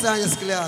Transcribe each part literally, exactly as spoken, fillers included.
Саня Скляр.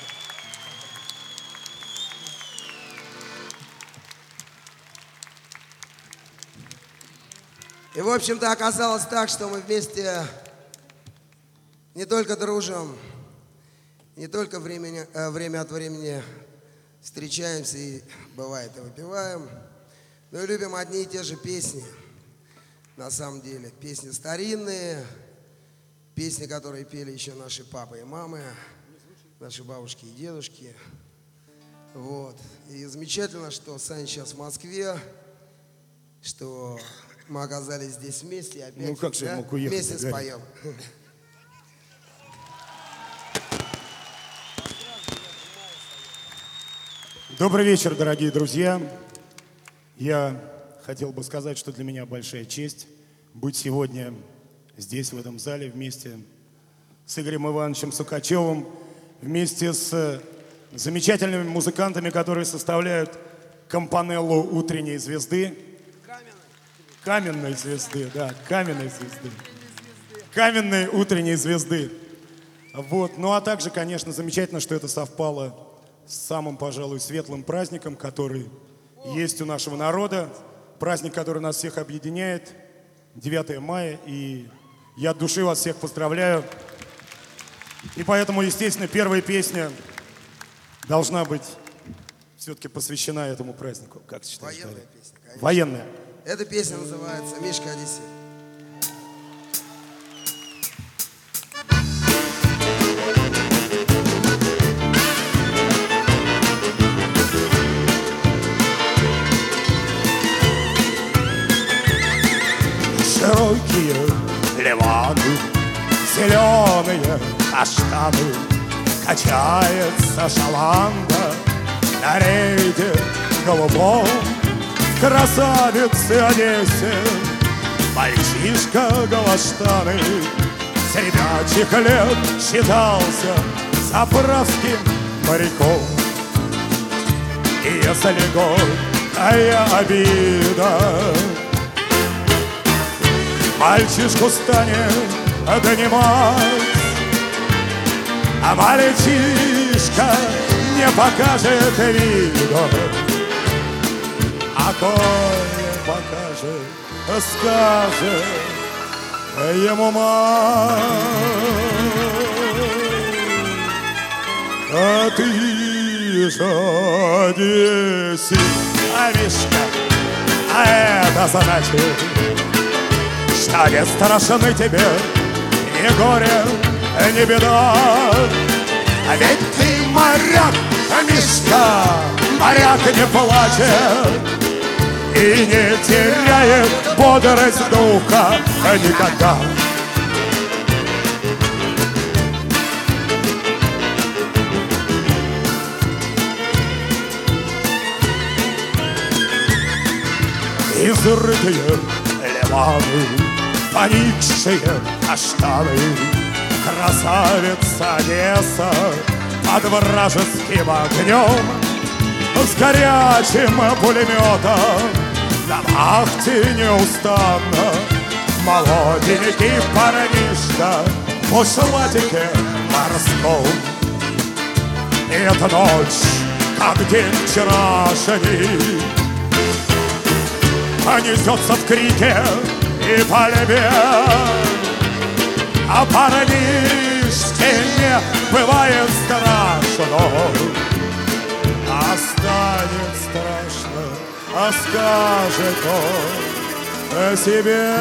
И, в общем-то, оказалось так, что мы вместе не только дружим, не только времени, э, время от времени встречаемся и, бывает, и выпиваем, но и любим одни и те же песни. На самом деле, песни старинные, песни, которые пели еще наши папы и мамы, наши бабушки и дедушки. Вот. И замечательно, что Саня сейчас в Москве, что мы оказались здесь вместе и опять, ну, как же да, мог уехать, вместе споем. Добрый вечер, дорогие друзья. Я хотел бы сказать, что для меня большая честь быть сегодня здесь, в этом зале, вместе с Игорем Ивановичем Сукачевым, вместе с замечательными музыкантами, которые составляют компанеллу «Утренней звезды». Каменной звезды, да, каменной звезды. Каменной утренней звезды. Вот. Ну а также, конечно, замечательно, что это совпало с самым, пожалуй, светлым праздником, который есть у нашего народа. Праздник, который нас всех объединяет. девятое мая. И я от души вас всех поздравляю. И поэтому, естественно, первая песня должна быть все-таки посвящена этому празднику. Как считаешь? Военная песня, конечно. Военная. Эта песня называется «Мишка Одиссей». Широкие ливаны, зеленые каштаны, качается шаланда на рейде голубом. Красавицы Одессе, мальчишка Галаштаны, с ребячих лет считался заправским моряком. И если горькая обида мальчишку станет донимать, а мальчишка не покажет вида, а кое покажет, скажет ему мать. А ты же Одессе, а Мишка, а это значит, что не страшны тебе ни горе, ни беда. А ведь ты моряк, Мишка, моряк не плачет и не теряет бодрость духа никогда. Изрытые ливаны, поникшие каштаны, красавица Одесса под вражеским огнем, с горячим пулеметом на вахте неустанно. Молоденький парнишка в бушлатике морском. И эта ночь, как день вчерашний, несется в крике и пальбе, а парнишке не бывает страшно. А станет страшно, а скажет он о себе.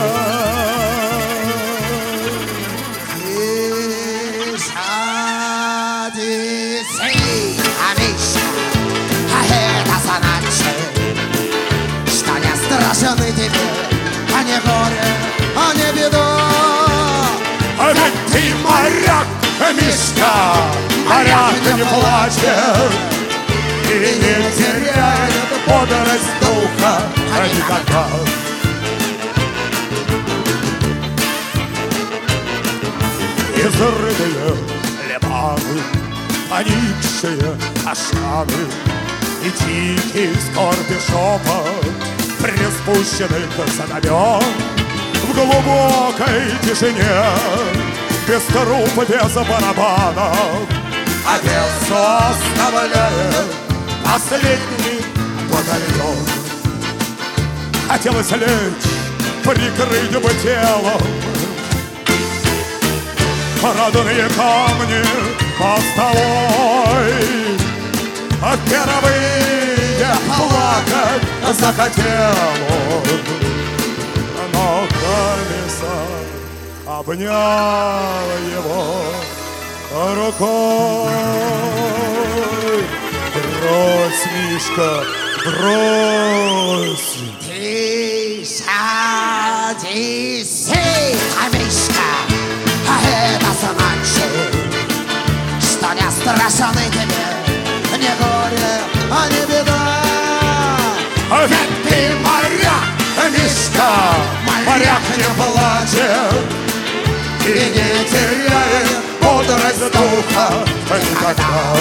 Одиссей, а Миша, а это значит, что не страшны тебе, а не горе, а не беда. А ведь ты моряк, Мишка, моряк не плачет и не теряет бодрость духа никогда. Изрытые ливаны, поникшие каштаны и тихий скорби шепот приспущенных знамен в глубокой тишине без труп, без барабанов. Одессу оставляет последний батальон. Хотелось лечь, прикрыть бы тело родные камни мостовой. Впервые плакать захотел он, но комиссар обнял его рукой. Брось, Мишка, брось. Ты садись, Мишка, а это значит, что не страшны тебе ни горе, а не беда. Ведь ты моряк, Мишка, моряк не плачет и не теряет бодрость духа никогда.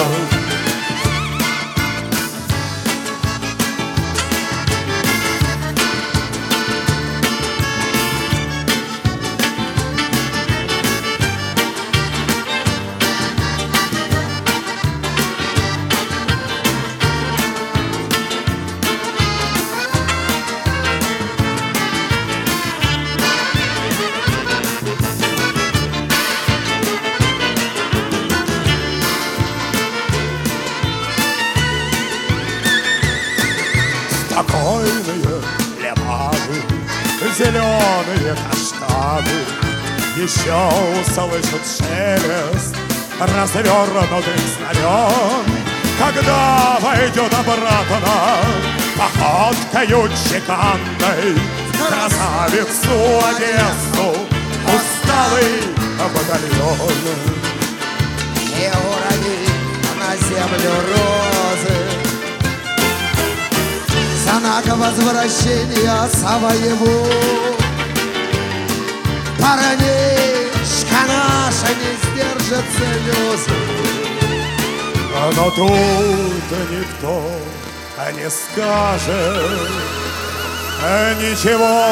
Спокойные левады, зеленые каштаны еще услышат шелест развернутых знамен, когда войдет обратно походкою чеканной в красавицу Одессу усталый батальон. И урони на землю розы, знак возвращения своего. Парнишка наша не сдержит слезы. Но тут никто не скажет ничего,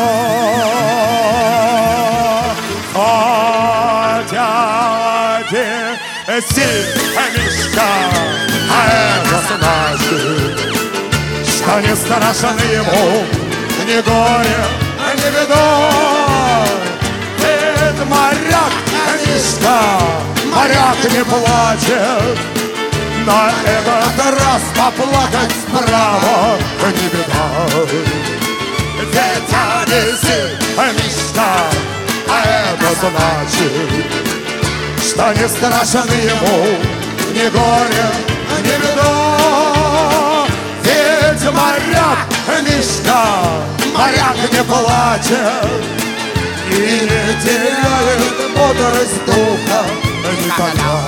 хотя один Мишка, а это значит, что не страшно ему ни горе, ни беда. Ведь моряк, Мишка, моряк не плачет, на этот раз поплакать справа не беда. Ведь Одессе, Мишка, а это значит, что не страшно ему ни горе, ни беда. Ведь моряк, Мишка, моряк не плачет и не теряет бодрость духа никогда.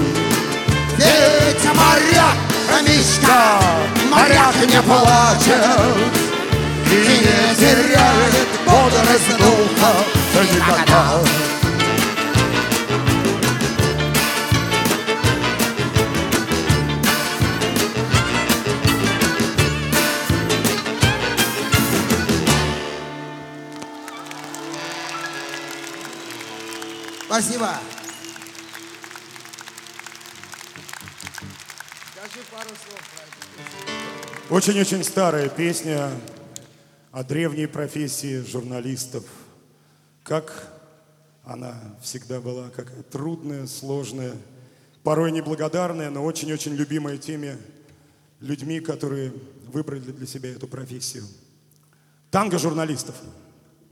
Ведь моряк, Мишка, моряк не плачет и не теряет бодрость духа никогда. Спасибо. Скажи пару слов про эту песню. Очень-очень старая песня о древней профессии журналистов. Как она всегда была, как трудная, сложная, порой неблагодарная, но очень-очень любимая теми людьми, которые выбрали для себя эту профессию. Танго журналистов.